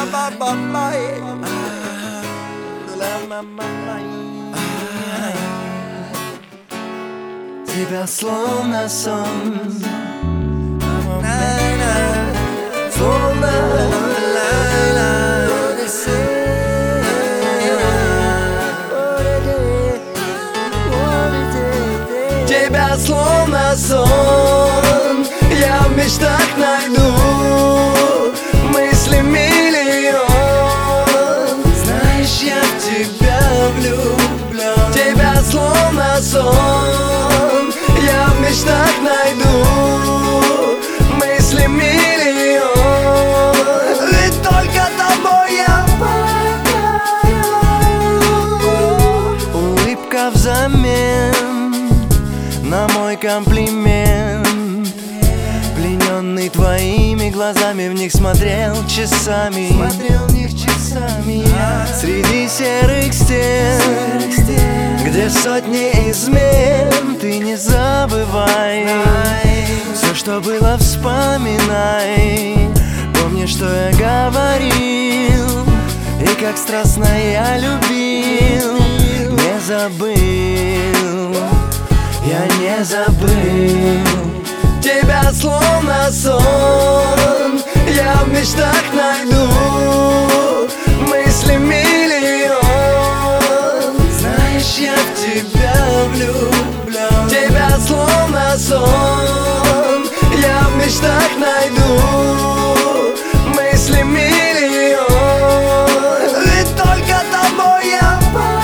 Тебя словно сон, словно тебя словно сон, я в мечтах найду мысли миллион. Знаешь, я в тебя влюблен. Тебя словно сон, я в мечтах найду мысли миллион. Ведь только тобой я покорю. Улыбка взамен на мой комплимент. Плененный твоими глазами, в них смотрел часами. Среди серых стен, где сотни измен. Ты не забывай, все, что было, вспоминай. Помни, что я говорил, и как страстно я любил. Не забыл, я не забыл. Тебя словно сон, я в мечтах найду мысли миллион. Знаешь, я в тебя влюблен. Тебя словно сон, я в мечтах найду мысли миллион. Ведь только тобой я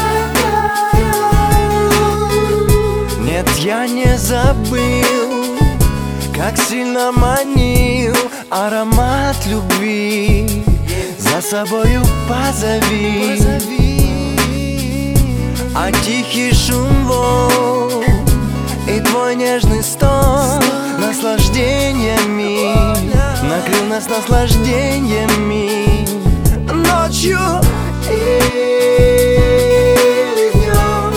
покорю. Нет, я не забыл, как сильно манил аромат любви. За собою позови, а тихий шум волн и твой нежный стон наслаждениями накрыл нас наслаждениями. Ночью или днем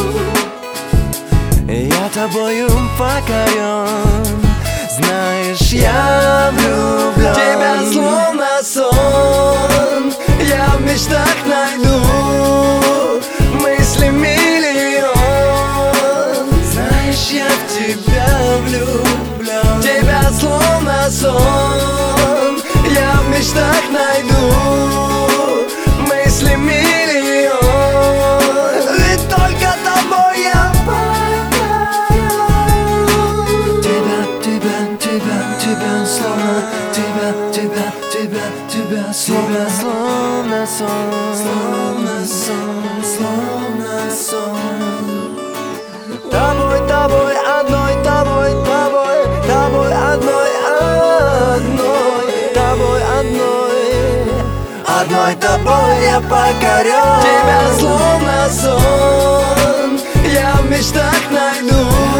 я тобою покорен. Знаешь, я влюблен. Тебя словно сон, я в мечтах найду мысли миллион. Знаешь, я в тебя влюблен. Тебя словно сон, я в мечтах найду мысли миллион. Ведь только тобой я словно сон, словно сон, словно сон. Тобой, тобой, одной, тобой, тобой, тобой, одной, одной, тобой, одной, одной тобой я покорен. Тебя словно сон, я в мечтах найду